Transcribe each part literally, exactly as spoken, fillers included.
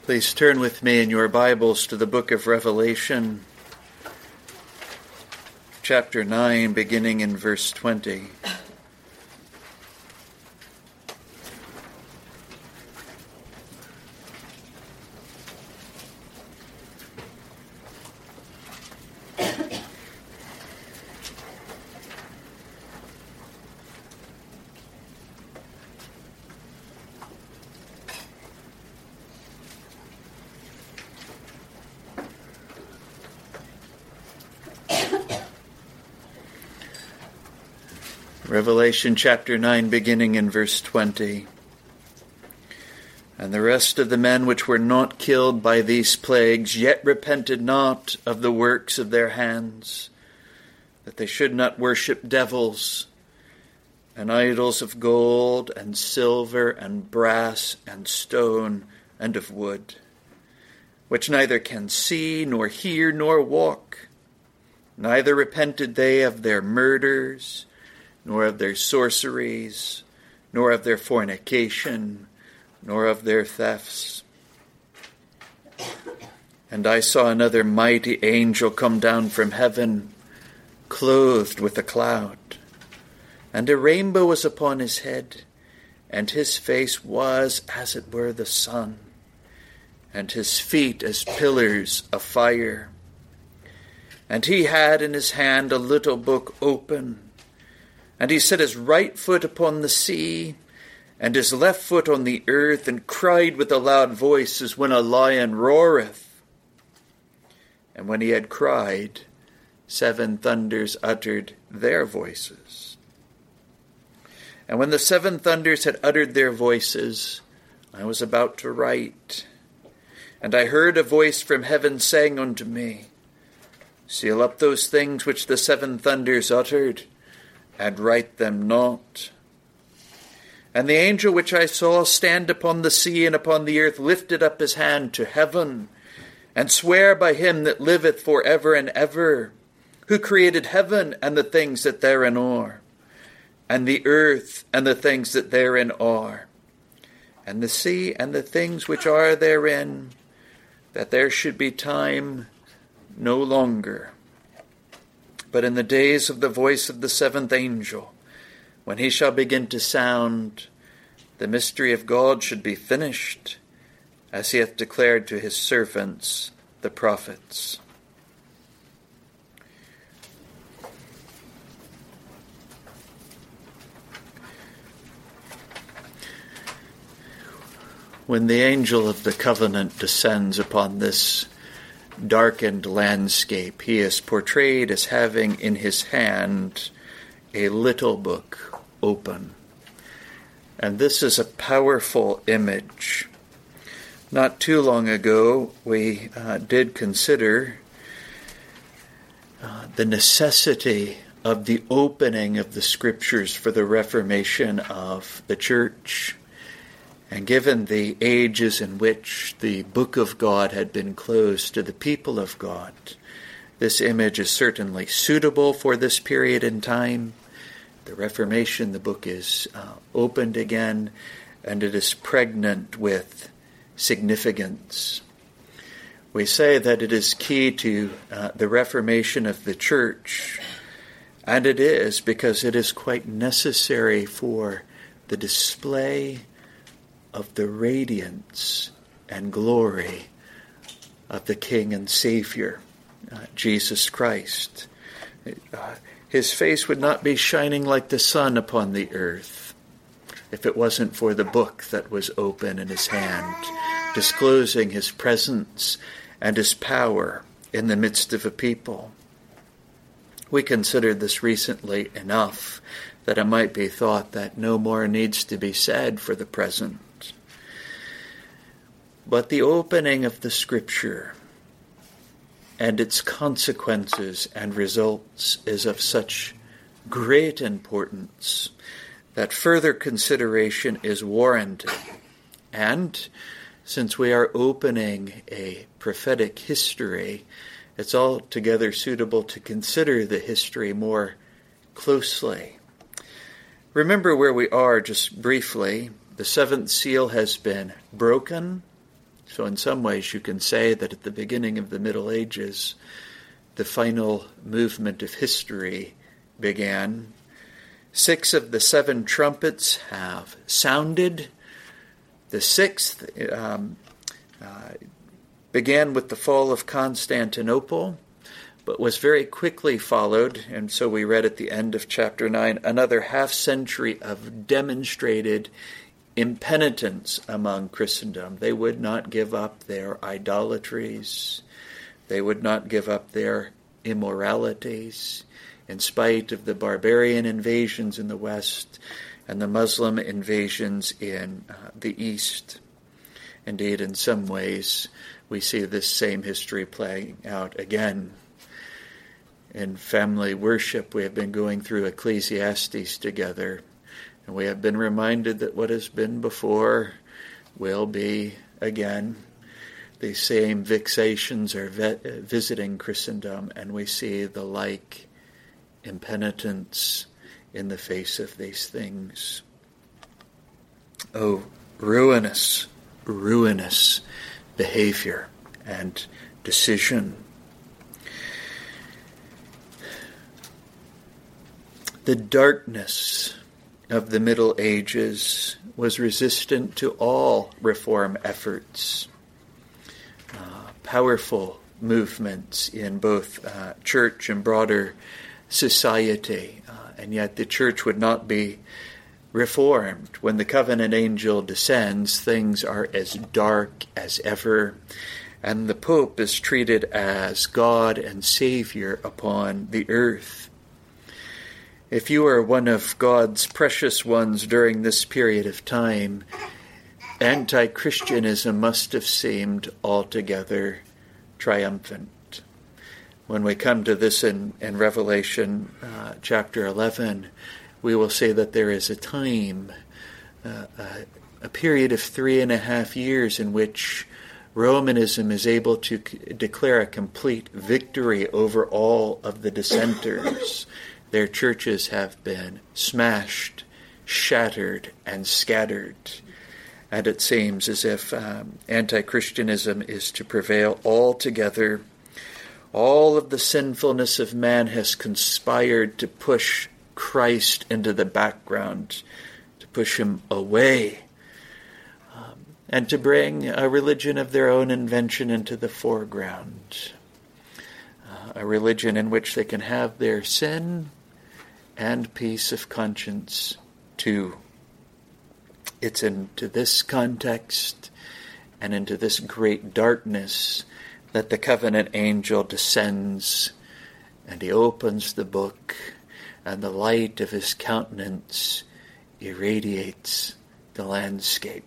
Please turn with me in your Bibles to the book of Revelation, chapter nine, beginning in verse twenty. Revelation chapter nine, beginning in verse twenty. And the rest of the men which were not killed by these plagues yet repented not of the works of their hands, that they should not worship devils and idols of gold and silver and brass and stone and of wood, which neither can see nor hear nor walk. Neither repented they of their murders, nor of their sorceries, nor of their fornication, nor of their thefts. And I saw another mighty angel come down from heaven, clothed with a cloud, and a rainbow was upon his head, and his face was as it were the sun, and his feet as pillars of fire. And he had in his hand a little book open, and he set his right foot upon the sea, and his left foot on the earth, and cried with a loud voice as when a lion roareth. And when he had cried, seven thunders uttered their voices. And when the seven thunders had uttered their voices, I was about to write. And I heard a voice from heaven saying unto me, Seal up those things which the seven thunders uttered, and write them not. And the angel which I saw stand upon the sea and upon the earth lifted up his hand to heaven, and sware by him that liveth for ever and ever, who created heaven and the things that therein are, and the earth and the things that therein are, and the sea and the things which are therein, that there should be time no longer. But in the days of the voice of the seventh angel, when he shall begin to sound, the mystery of God should be finished, as he hath declared to his servants, the prophets. When the angel of the covenant descends upon this darkened landscape, he is portrayed as having in his hand a little book open. And this is a powerful image. Not too long ago, we uh, did consider uh, the necessity of the opening of the Scriptures for the reformation of the church. And given the ages in which the book of God had been closed to the people of God, this image is certainly suitable for this period in time. The Reformation, the book is uh, opened again, and it is pregnant with significance. We say that it is key to uh, the reformation of the church, and it is because it is quite necessary for the display of the radiance and glory of the King and Savior, uh, Jesus Christ. Uh, his face would not be shining like the sun upon the earth if it wasn't for the book that was open in his hand, disclosing his presence and his power in the midst of a people. We considered this recently enough that it might be thought that no more needs to be said for the present. But the opening of the Scripture and its consequences and results is of such great importance that further consideration is warranted. And since we are opening a prophetic history, it's altogether suitable to consider the history more closely. Remember where we are just briefly. The seventh seal has been broken. So in some ways you can say that at the beginning of the Middle Ages, the final movement of history began. Six of the seven trumpets have sounded. The sixth um, uh, began with the fall of Constantinople, but was very quickly followed, and so we read at the end of chapter nine, another half century of demonstrated impenitence among Christendom. They would not give up their idolatries. They would not give up their immoralities, in spite of the barbarian invasions in the West and the Muslim invasions in uh, the East. Indeed, in some ways, we see this same history playing out again. In family worship, we have been going through Ecclesiastes together, and we have been reminded that what has been before will be again. The same vexations are ve- visiting Christendom, and we see the like impenitence in the face of these things. Oh, ruinous, ruinous behavior and decision. The darkness of the Middle Ages was resistant to all reform efforts. Uh, powerful movements in both uh, church and broader society, uh, and yet the church would not be reformed. When the covenant angel descends, things are as dark as ever, and the Pope is treated as God and Savior upon the earth. If you are one of God's precious ones during this period of time, anti-Christianism must have seemed altogether triumphant. When we come to this in, in Revelation uh, chapter eleven, we will say that there is a time, uh, a, a period of three and a half years in which Romanism is able to c- declare a complete victory over all of the dissenters. Their churches have been smashed, shattered, and scattered. And it seems as if um, anti-Christianism is to prevail altogether. All of the sinfulness of man has conspired to push Christ into the background, to push him away, um, and to bring a religion of their own invention into the foreground. Uh, a religion in which they can have their sin and peace of conscience too. It's into this context and into this great darkness that the covenant angel descends, and he opens the book, and the light of his countenance irradiates the landscape.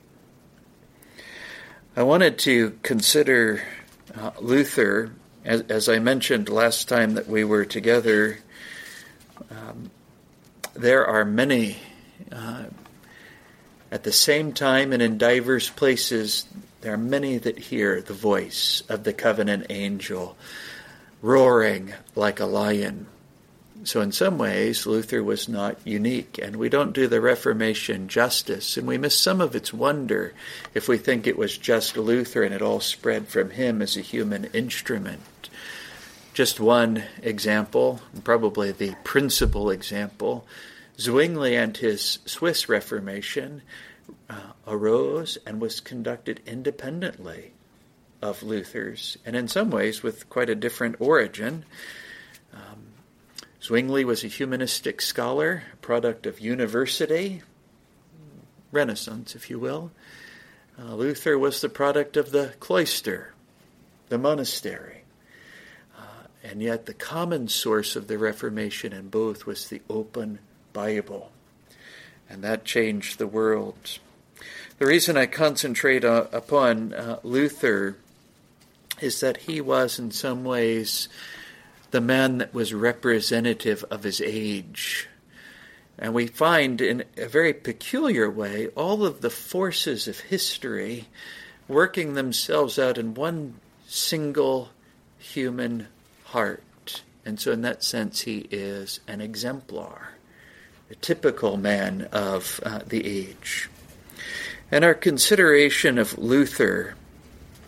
I wanted to consider uh, Luther, as, as I mentioned last time that we were together. Um, there are many, uh, at the same time and in diverse places, there are many that hear the voice of the covenant angel roaring like a lion. So in some ways, Luther was not unique, and we don't do the Reformation justice, and we miss some of its wonder if we think it was just Luther and it all spread from him as a human instrument. Just one example, probably the principal example, Zwingli and his Swiss Reformation uh, arose and was conducted independently of Luther's, and in some ways with quite a different origin. Um, Zwingli was a humanistic scholar, a product of university, Renaissance, if you will. Uh, Luther was the product of the cloister, the monastery. Uh, and yet the common source of the Reformation in both was the open Bible. And that changed the world. The reason I concentrate uh, upon uh, Luther is that he was in some ways the man that was representative of his age. And we find in a very peculiar way all of the forces of history working themselves out in one single human heart. And so in that sense he is an exemplar, a typical man of uh, the age. And our consideration of Luther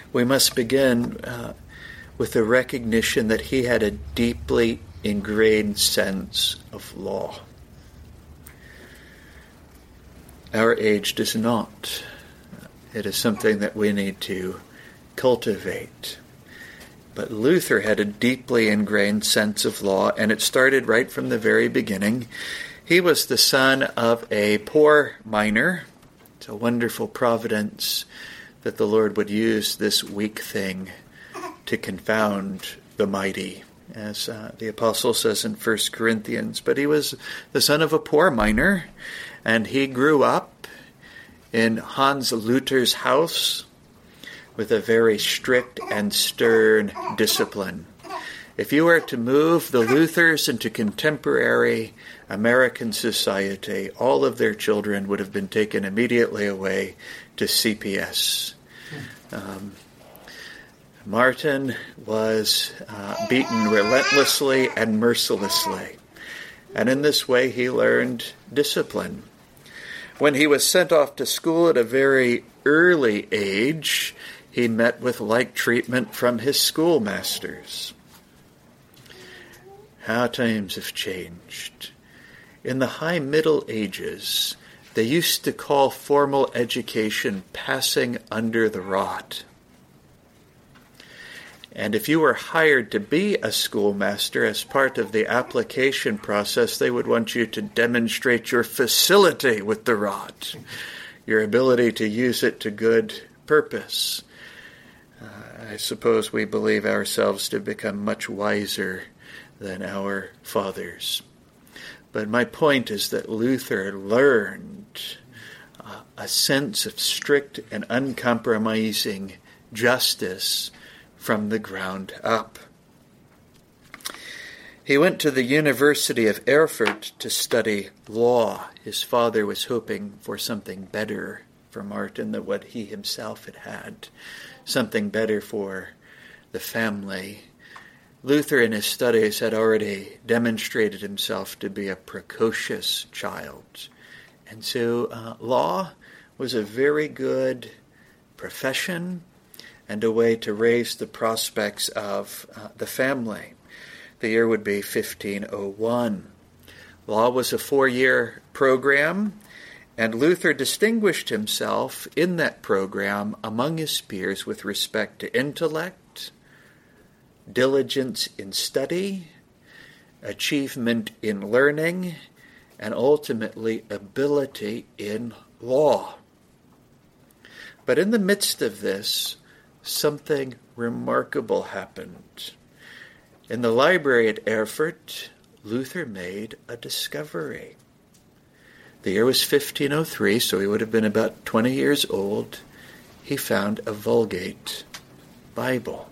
we must begin uh, with the recognition that he had a deeply ingrained sense of law. Our age does not. It is something that we need to cultivate. But Luther had a deeply ingrained sense of law, and it started right from the very beginning. He was the son of a poor miner. It's a wonderful providence that the Lord would use this weak thing to confound the mighty, as uh, the apostle says in First Corinthians. But he was the son of a poor miner, and he grew up in Hans Luther's house with a very strict and stern discipline. If you were to move the Luthers into contemporary American society, all of their children would have been taken immediately away to C P S. Um, Martin was uh, beaten relentlessly and mercilessly, and in this way he learned discipline. When he was sent off to school at a very early age, he met with like treatment from his schoolmasters. How times have changed. In the high Middle Ages, they used to call formal education passing under the rod. And if you were hired to be a schoolmaster as part of the application process, they would want you to demonstrate your facility with the rod, your ability to use it to good purpose. Uh, I suppose we believe ourselves to become much wiser than our fathers. But my point is that Luther learned uh, a sense of strict and uncompromising justice from the ground up. He went to the University of Erfurt to study law. His father was hoping for something better for Martin than what he himself had had, something better for the family. Luther in his studies had already demonstrated himself to be a precocious child. And so uh, law was a very good profession and a way to raise the prospects of uh, the family. The year would be fifteen oh one. Law was a four-year program, and Luther distinguished himself in that program among his peers with respect to intellect, diligence in study, achievement in learning, and ultimately ability in law. But in the midst of this, something remarkable happened. In the library at Erfurt, Luther made a discovery. The year was fifteen oh three, so he would have been about twenty years old. He found a Vulgate Bible.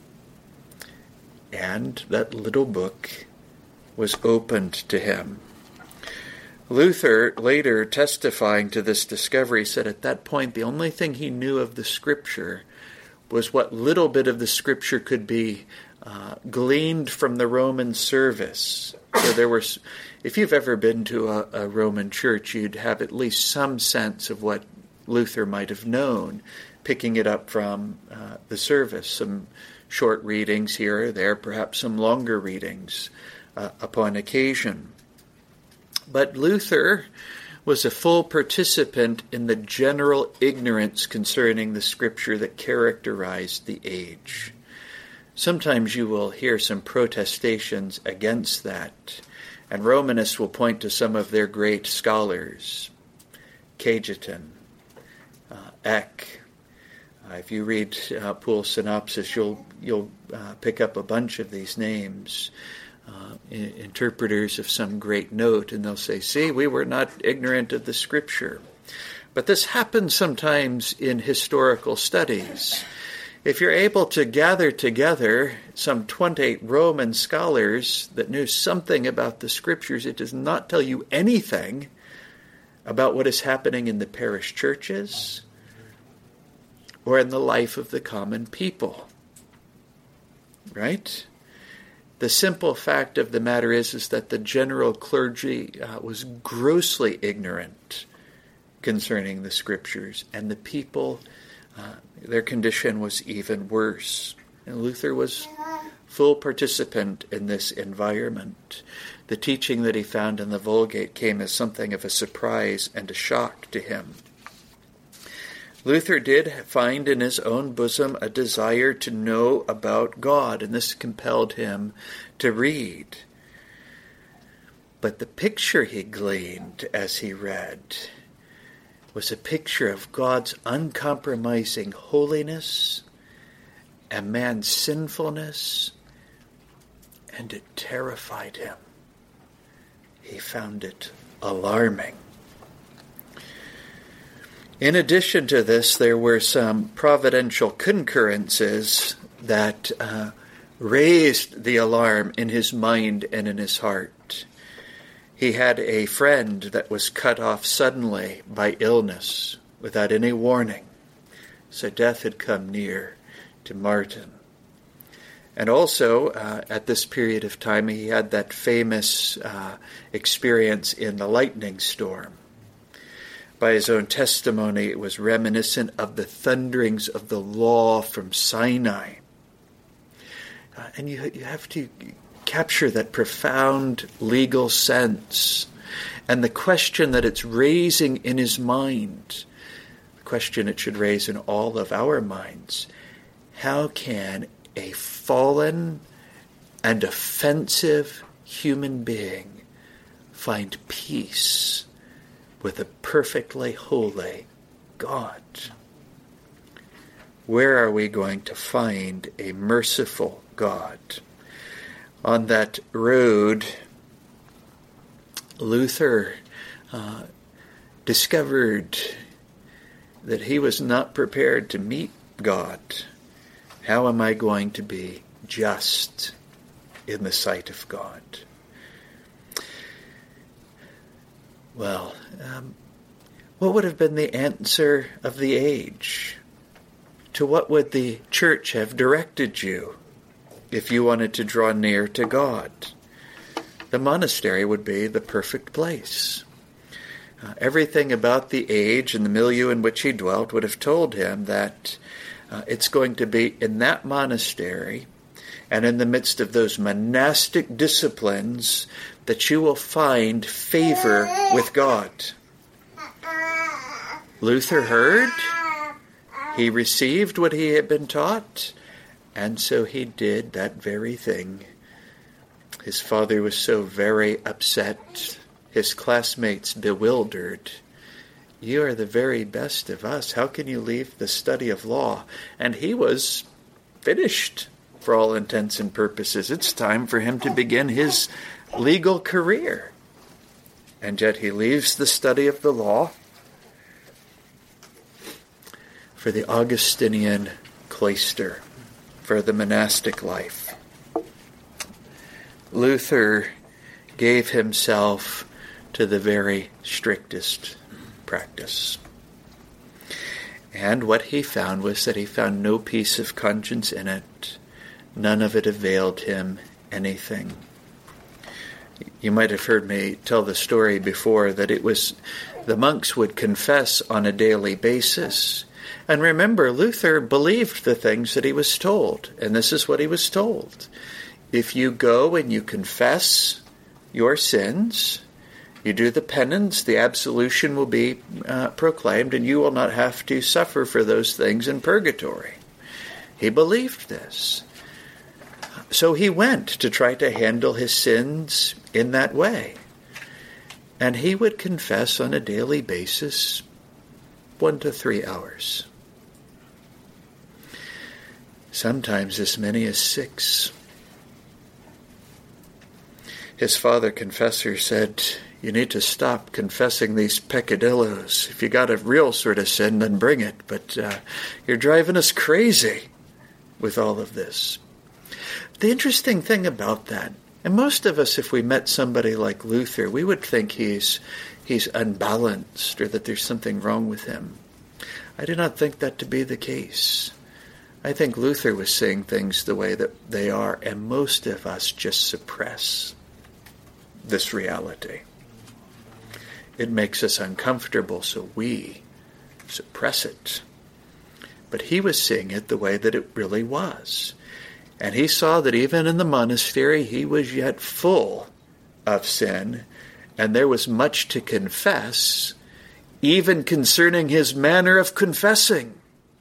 And that little book was opened to him. Luther, later testifying to this discovery, said at that point the only thing he knew of the Scripture was what little bit of the Scripture could be uh, gleaned from the Roman service. So there was, if you've ever been to a, a Roman church, you'd have at least some sense of what Luther might have known, picking it up from uh, the service, some short readings here or there, perhaps some longer readings uh, upon occasion. But Luther was a full participant in the general ignorance concerning the Scripture that characterized the age. Sometimes you will hear some protestations against that, and Romanists will point to some of their great scholars, Cajetan, uh, Eck. Uh, if you read uh, Poole's synopsis, you'll you'll uh, pick up a bunch of these names, uh, I- interpreters of some great note, and they'll say, see, we were not ignorant of the Scripture. But this happens sometimes in historical studies. If you're able to gather together some twenty Roman scholars that knew something about the Scriptures, it does not tell you anything about what is happening in the parish churches or in the life of the common people. Right? The simple fact of the matter is, is that the general clergy uh, was grossly ignorant concerning the Scriptures, and the people uh, their condition was even worse. And Luther was full participant in this environment. The teaching that he found in the Vulgate came as something of a surprise and a shock to him. Luther did find in his own bosom a desire to know about God, and this compelled him to read. But the picture he gleaned as he read was a picture of God's uncompromising holiness and man's sinfulness, and it terrified him. He found it alarming. In addition to this, there were some providential concurrences that uh, raised the alarm in his mind and in his heart. He had a friend that was cut off suddenly by illness without any warning. So death had come near to Martin. And also, uh, at this period of time, he had that famous uh, experience in the lightning storm. By his own testimony, it was reminiscent of the thunderings of the law from Sinai. Uh, and you, you have to capture that profound legal sense and the question that it's raising in his mind, the question it should raise in all of our minds. How can a fallen and offensive human being find peace with a perfectly holy God? Where are we going to find a merciful God? On that road, Luther uh, discovered that he was not prepared to meet God. How am I going to be just in the sight of God? Well, um, what would have been the answer of the age? To what would the church have directed you if you wanted to draw near to God? The monastery would be the perfect place. Uh, everything about the age and the milieu in which he dwelt would have told him that uh, it's going to be in that monastery and in the midst of those monastic disciplines that you will find favor with God. Luther heard, he received what he had been taught, and so he did that very thing. His father was so very upset, his classmates bewildered. You are the very best of us. How can you leave the study of law? And he was finished for all intents and purposes. It's time for him to begin his legal career. And yet he leaves the study of the law for the Augustinian cloister, for the monastic life. Luther gave himself to the very strictest practice. And what he found was that he found no peace of conscience in it. None of it availed him anything. You might have heard me tell the story before that it was the monks would confess on a daily basis. And remember, Luther believed the things that he was told. And this is what he was told. If you go and you confess your sins, you do the penance, the absolution will be uh, proclaimed, and you will not have to suffer for those things in purgatory. He believed this. So he went to try to handle his sins in that way. And he would confess on a daily basis one to three hours. Sometimes as many as six. His father confessor said, you need to stop confessing these peccadillos. If you got a real sort of sin, then bring it. But uh, you're driving us crazy with all of this. The interesting thing about that, and most of us, if we met somebody like Luther, we would think he's he's unbalanced or that there's something wrong with him. I do not think that to be the case. I think Luther was saying things the way that they are, and most of us just suppress this reality. It makes us uncomfortable, so we suppress it. but he was seeing it the way that it really was. And he saw that even in the monastery, he was yet full of sin, and there was much to confess, even concerning his manner of confessing.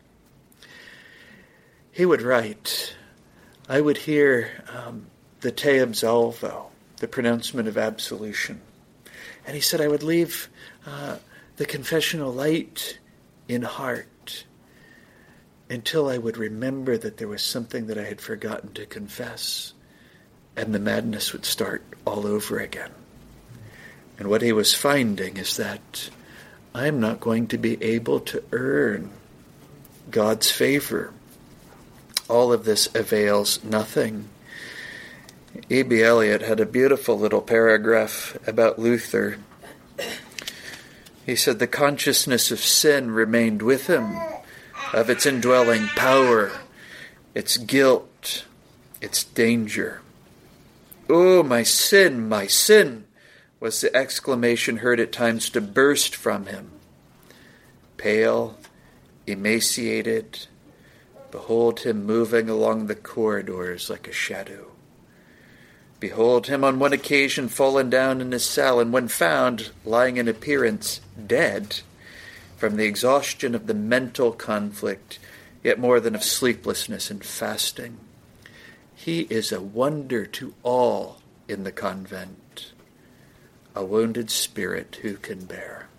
He would write, I would hear um, the Te Absolvo, the pronouncement of absolution. And he said, I would leave uh, the confessional light in heart until I would remember that there was something that I had forgotten to confess, and the madness would start all over again. And what he was finding is that I'm not going to be able to earn God's favor. All of this avails nothing. E B. Eliot had a beautiful little paragraph about Luther. He said, the consciousness of sin remained with him, of its indwelling power, its guilt, its danger. Oh, my sin, my sin, was the exclamation heard at times to burst from him. Pale, emaciated, behold him moving along the corridors like a shadow. Behold him on one occasion fallen down in his cell, and when found, lying in appearance dead, from the exhaustion of the mental conflict, yet more than of sleeplessness and fasting. He is a wonder to all in the convent, a wounded spirit who can bear.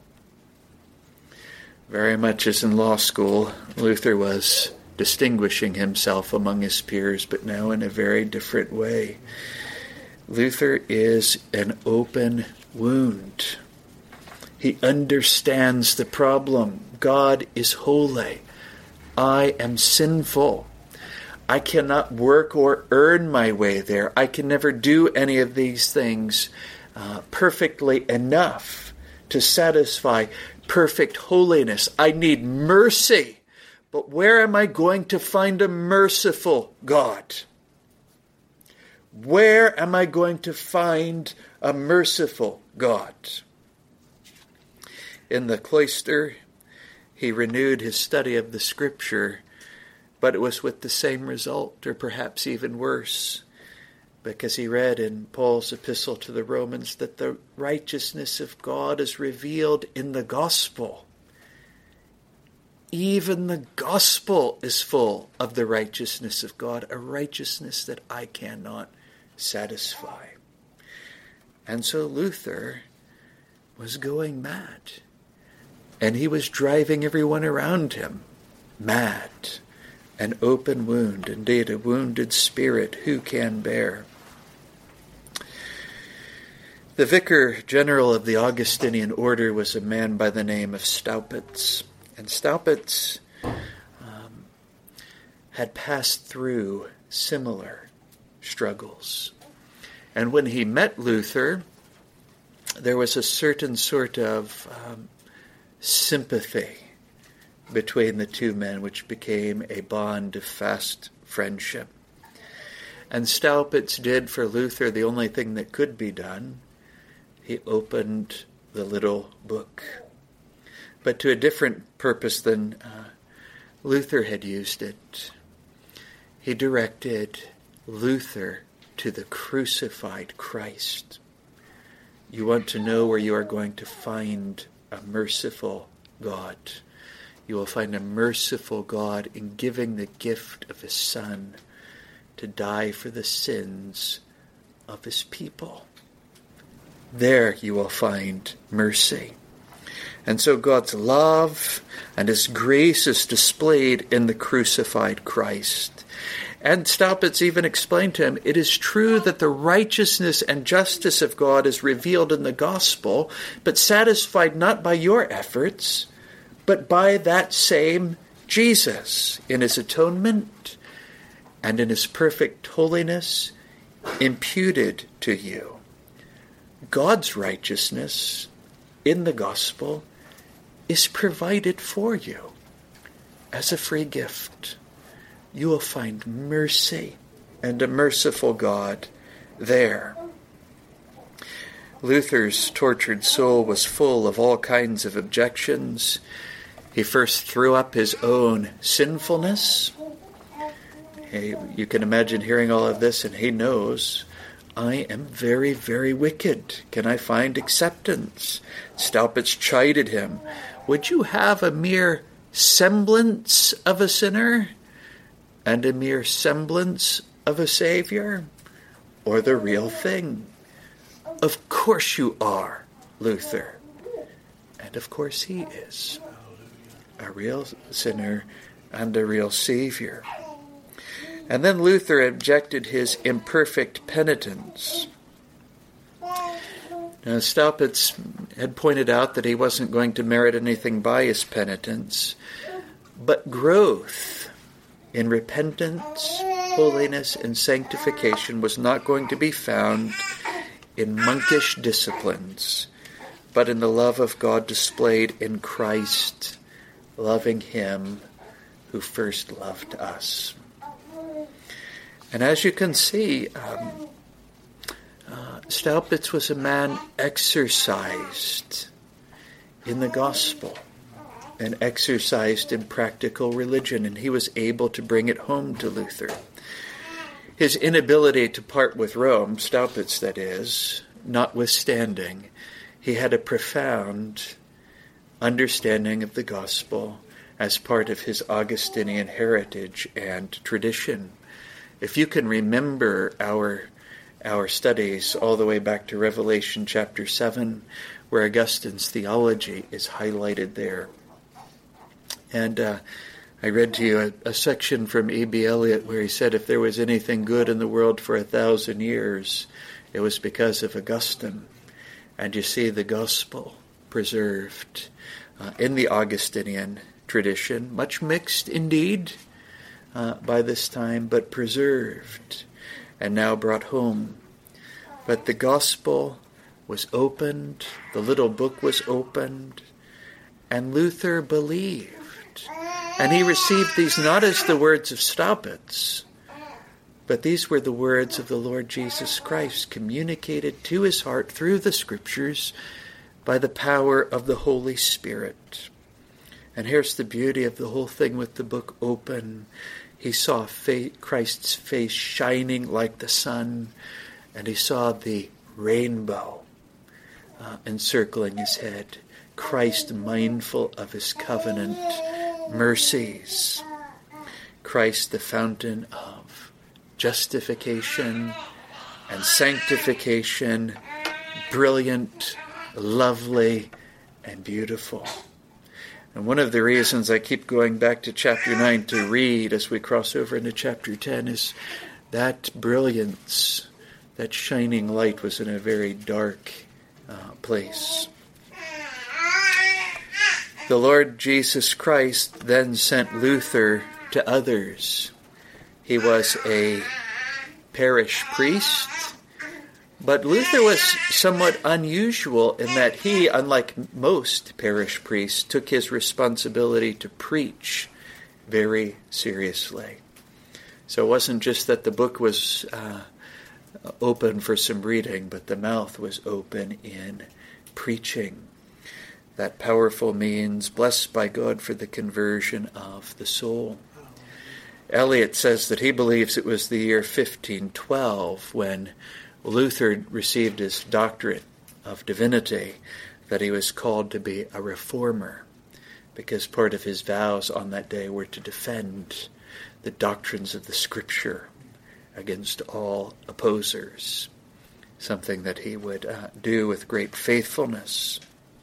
Very much as in law school, Luther was distinguishing himself among his peers, but now in a very different way. Luther is an open wound. He understands the problem. God is holy. I am sinful. I cannot work or earn my way there. I can never do any of these things uh, perfectly enough to satisfy perfect holiness. I need mercy. But where am I going to find a merciful God? Where am I going to find a merciful God? In the cloister, he renewed his study of the Scripture, but it was with the same result, or perhaps even worse, because he read in Paul's epistle to the Romans that the righteousness of God is revealed in the gospel. Even the gospel is full of the righteousness of God, a righteousness that I cannot satisfy. And so Luther was going mad. And he was driving everyone around him mad. An open wound, indeed, a wounded spirit who can bear. The vicar general of the Augustinian order was a man by the name of Staupitz. And Staupitz um, had passed through similar struggles. And when he met Luther, there was a certain sort of um, sympathy between the two men, which became a bond of fast friendship. And Staupitz did for Luther the only thing that could be done. He opened the little book, but to a different purpose than uh, Luther had used it. He directed Luther to the crucified Christ. You want to know where you are going to find a merciful God. You will find a merciful God in giving the gift of his Son to die for the sins of his people. There you will find mercy. And so God's love and his grace is displayed in the crucified Christ. And Staupitz even explained to him, it is true that the righteousness and justice of God is revealed in the gospel, but satisfied not by your efforts, but by that same Jesus in his atonement and in his perfect holiness imputed to you. God's righteousness in the gospel is provided for you as a free gift. You will find mercy and a merciful God there. Luther's tortured soul was full of all kinds of objections. He first threw up his own sinfulness. He, you can imagine hearing all of this, and he knows, I am very, very wicked. Can I find acceptance? Staupitz chided him. Would you have a mere semblance of a sinner and a mere semblance of a Savior, or the real thing? Of course you are, Luther. And of course he is. A real sinner and a real Savior. And then Luther objected his imperfect penitence. Now, Staupitz had pointed out that he wasn't going to merit anything by his penitence, but growth in repentance, holiness, and sanctification was not going to be found in monkish disciplines, but in the love of God displayed in Christ, loving him who first loved us. And as you can see, um, uh, Staupitz was a man exercised in the gospel and exercised in practical religion, and he was able to bring it home to Luther. His inability to part with Rome, Staupitz that is, notwithstanding, he had a profound understanding of the gospel as part of his Augustinian heritage and tradition. If you can remember our our studies all the way back to Revelation chapter seven, where Augustine's theology is highlighted there. And uh, I read to you a, a section from E B Eliot where he said if there was anything good in the world for a thousand years, it was because of Augustine. And you see the gospel preserved uh, in the Augustinian tradition, much mixed indeed, Uh, by this time, but preserved and now brought home. But the gospel was opened, the little book was opened, and Luther believed. And he received these not as the words of Staupitz, but these were the words of the Lord Jesus Christ, communicated to his heart through the Scriptures by the power of the Holy Spirit. And here's the beauty of the whole thing with the book open. He saw Christ's face shining like the sun, and he saw the rainbow uh, encircling his head. Christ mindful of his covenant mercies. Christ the fountain of justification and sanctification, brilliant, lovely, and beautiful. And one of the reasons I keep going back to chapter nine to read as we cross over into chapter ten is that brilliance, that shining light was in a very dark uh, place. The Lord Jesus Christ then sent Luther to others. He was a parish priest, but Luther was somewhat unusual in that he, unlike most parish priests, took his responsibility to preach very seriously. So it wasn't just that the book was uh, open for some reading, but the mouth was open in preaching. That powerful means blessed by God for the conversion of the soul. Eliot says that he believes it was the year fifteen twelve when Luther received his doctorate of divinity, that he was called to be a reformer, because part of his vows on that day were to defend the doctrines of the Scripture against all opposers, something that he would uh, do with great faithfulness.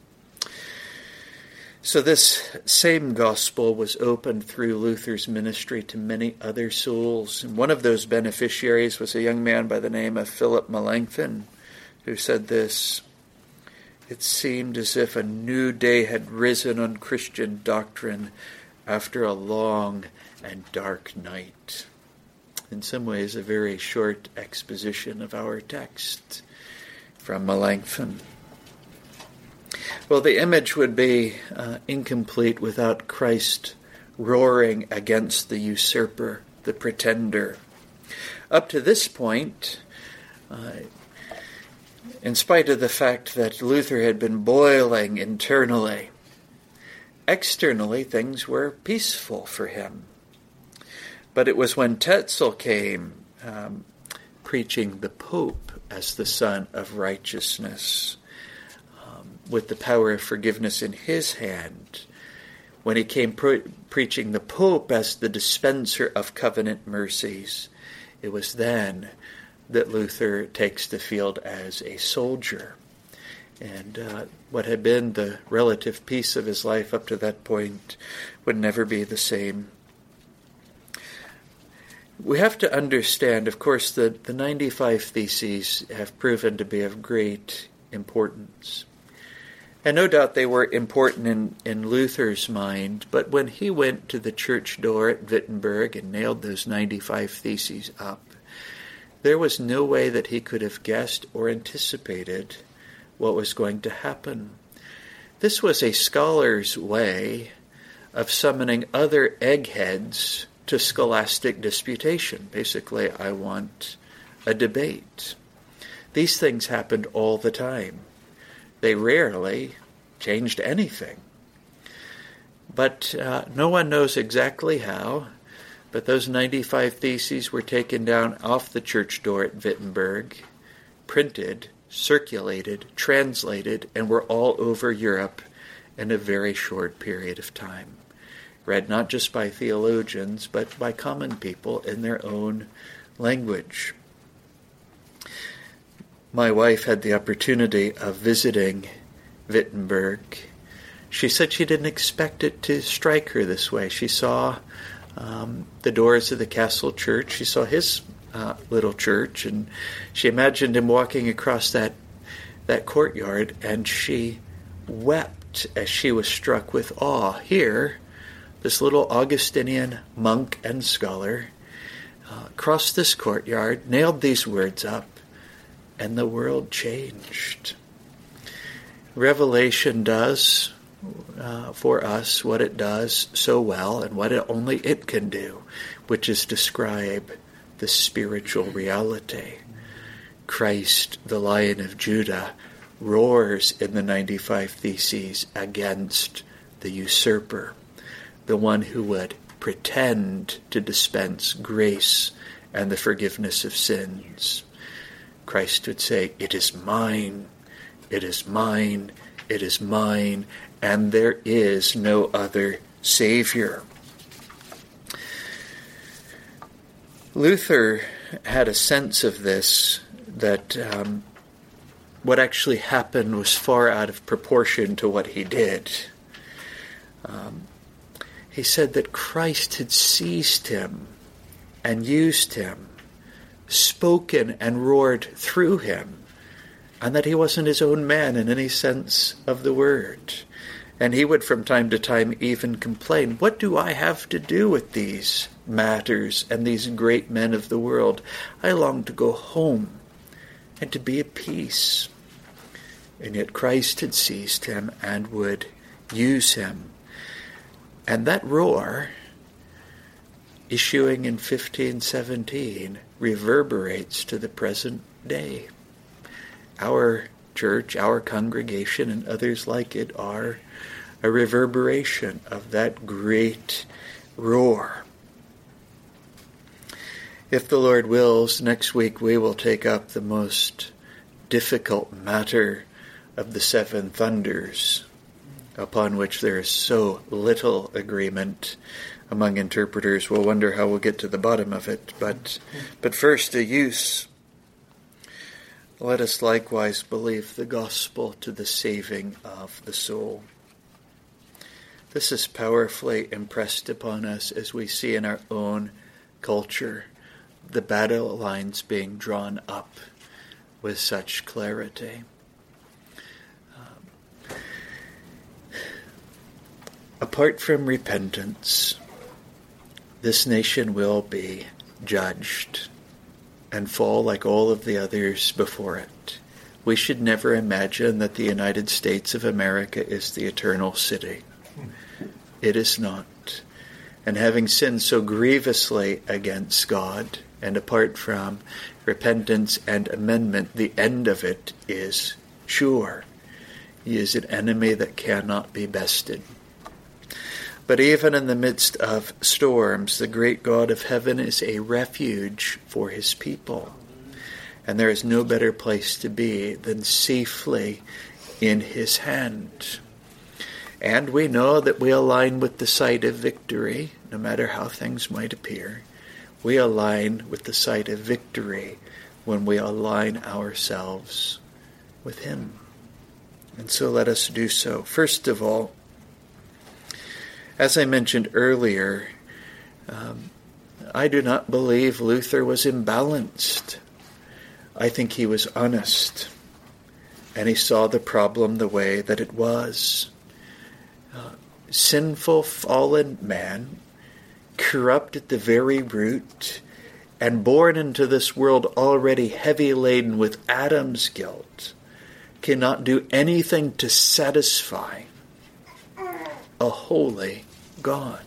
So this same gospel was opened through Luther's ministry to many other souls. And one of those beneficiaries was a young man by the name of Philip Melanchthon, who said this: "It seemed as if a new day had risen on Christian doctrine after a long and dark night." In some ways, a very short exposition of our text from Melanchthon. Well, the image would be uh, incomplete without Christ roaring against the usurper, the pretender. Up to this point, uh, in spite of the fact that Luther had been boiling internally, externally things were peaceful for him. But it was when Tetzel came, um, preaching the Pope as the Son of Righteousness, um, with the power of forgiveness in his hand, when he came pre- preaching the Pope as the dispenser of covenant mercies, it was then that Luther takes the field as a soldier. And uh, what had been the relative peace of his life up to that point would never be the same. We have to understand, of course, that the ninety-five Theses have proven to be of great importance. And no doubt they were important in, in Luther's mind, but when he went to the church door at Wittenberg and nailed those ninety-five Theses up, there was no way that he could have guessed or anticipated what was going to happen. This was a scholar's way of summoning other eggheads to scholastic disputation. Basically, I want a debate. These things happened all the time. They rarely changed anything. But uh, no one knows exactly how, but those ninety-five Theses were taken down off the church door at Wittenberg, printed, circulated, translated, and were all over Europe in a very short period of time. Read not just by theologians, but by common people in their own language. My wife had the opportunity of visiting Wittenberg. She said she didn't expect it to strike her this way. She saw um, the doors of the castle church. She saw his uh, little church, and she imagined him walking across that that courtyard, and she wept as she was struck with awe. Here, this little Augustinian monk and scholar uh, crossed this courtyard, nailed these words up, and the world changed. Revelation does uh, for us what it does so well, and what it, only it can do, which is describe the spiritual reality. Christ, the Lion of Judah, roars in the ninety-five Theses against the usurper, the one who would pretend to dispense grace and the forgiveness of sins. Christ would say, "It is mine, it is mine, it is mine, and there is no other Savior." Luther had a sense of this, that um, what actually happened was far out of proportion to what he did. Um, he said that Christ had seized him and used him, spoken and roared through him, and that he wasn't his own man in any sense of the word. And he would from time to time even complain, "What do I have to do with these matters and these great men of the world? I long to go home and to be at peace." And yet Christ had seized him and would use him. And that roar, issuing in fifteen seventeen, reverberates to the present day. Our church, our congregation, and others like it are a reverberation of that great roar. If the Lord wills, next week we will take up the most difficult matter of the seven thunders, upon which there is so little agreement among interpreters. We'll wonder how we'll get to the bottom of it. But, but first, a use. Let us likewise believe the gospel to the saving of the soul. This is powerfully impressed upon us as we see in our own culture the battle lines being drawn up with such clarity. Um, apart from repentance, this nation will be judged and fall like all of the others before it. We should never imagine that the United States of America is the eternal city. It is not. And having sinned so grievously against God, and apart from repentance and amendment, the end of it is sure. He is an enemy that cannot be bested. But even in the midst of storms, the great God of heaven is a refuge for his people. And there is no better place to be than safely in his hand. And we know that we align with the side of victory, no matter how things might appear. We align with the side of victory when we align ourselves with him. And so let us do so. First of all, as I mentioned earlier, um, I do not believe Luther was imbalanced. I think he was honest, and he saw the problem the way that it was. Uh, sinful, fallen man, corrupt at the very root, and born into this world already heavy laden with Adam's guilt, cannot do anything to satisfy a holy God.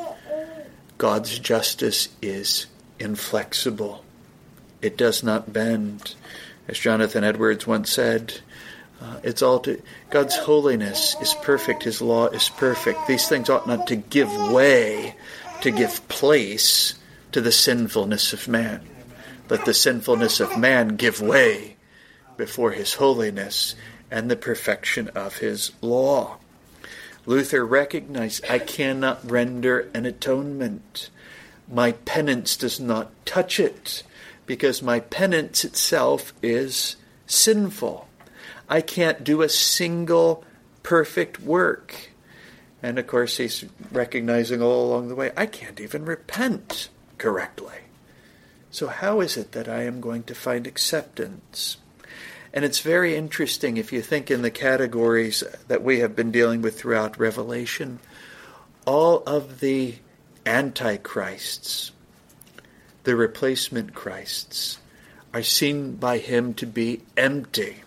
God's justice is inflexible. It does not bend. As Jonathan Edwards once said, uh, it's all to, God's holiness is perfect. His law is perfect. These things ought not to give way, to give place to the sinfulness of man. Let the sinfulness of man give way before his holiness and the perfection of his law. Luther recognized, I cannot render an atonement. My penance does not touch it, because my penance itself is sinful. I can't do a single perfect work. And of course he's recognizing all along the way, I can't even repent correctly. So how is it that I am going to find acceptance? And it's very interesting if you think in the categories that we have been dealing with throughout Revelation. All of the antichrists, the replacement Christs, are seen by him to be empty.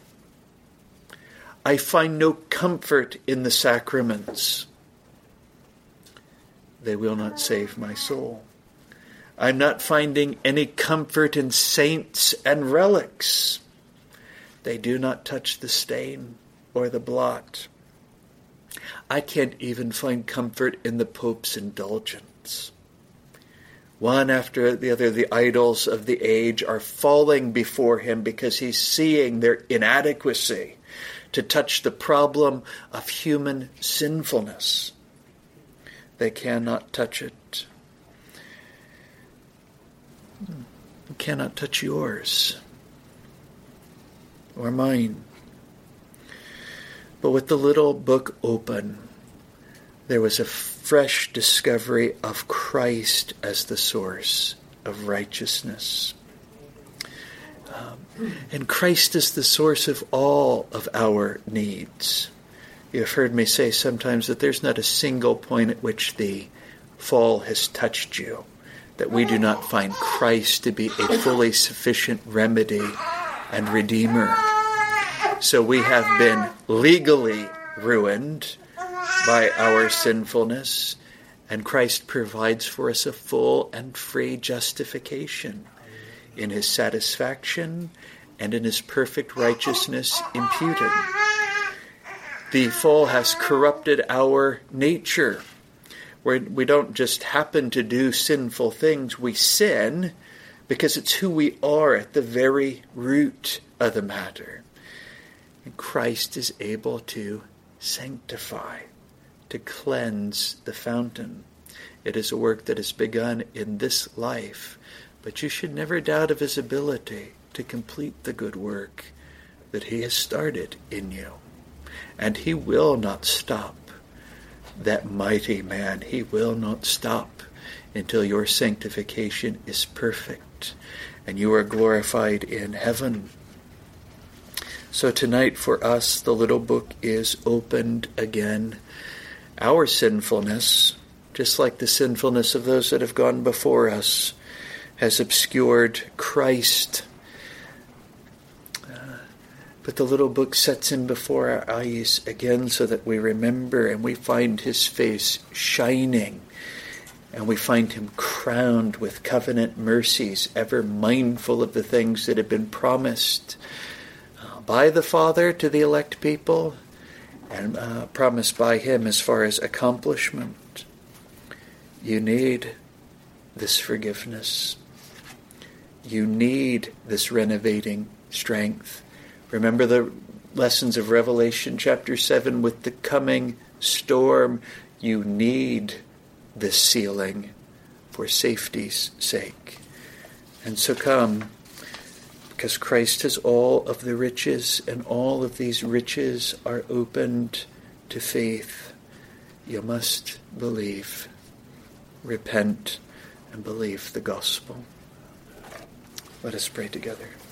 I find no comfort in the sacraments. They will not save my soul. I'm not finding any comfort in saints and relics. They do not touch the stain or the blot. I can't even find comfort in the Pope's indulgence. One after the other, the idols of the age are falling before him because he's seeing their inadequacy to touch the problem of human sinfulness. They cannot touch it. You cannot touch yours or mine. But with the little book open, there was a fresh discovery of Christ as the source of righteousness. Um, and Christ is the source of all of our needs. You've heard me say sometimes that there's not a single point at which the fall has touched you that we do not find Christ to be a fully sufficient remedy and redeemer. So we have been legally ruined by our sinfulness, and Christ provides for us a full and free justification in his satisfaction and in his perfect righteousness imputed. The fall has corrupted our nature, where we don't just happen to do sinful things. We sin because it's who we are at the very root of the matter. And Christ is able to sanctify, to cleanse the fountain. It is a work that is begun in this life, but you should never doubt of his ability to complete the good work that he has started in you. And he will not stop. That mighty man, he will not stop until your sanctification is perfect and you are glorified in heaven. So tonight for us, the little book is opened again. Our sinfulness, just like the sinfulness of those that have gone before us, has obscured Christ. Uh, but the little book sets him before our eyes again so that we remember and we find his face shining. And we find him crowned with covenant mercies, ever mindful of the things that have been promised by the Father to the elect people, and uh, promised by him as far as accomplishment. You need this forgiveness. You need this renovating strength. Remember the lessons of Revelation chapter seven with the coming storm. You need this sealing for safety's sake. And so come, because Christ has all of the riches, and all of these riches are opened to faith. You must believe, repent, and believe the gospel. Let us pray together.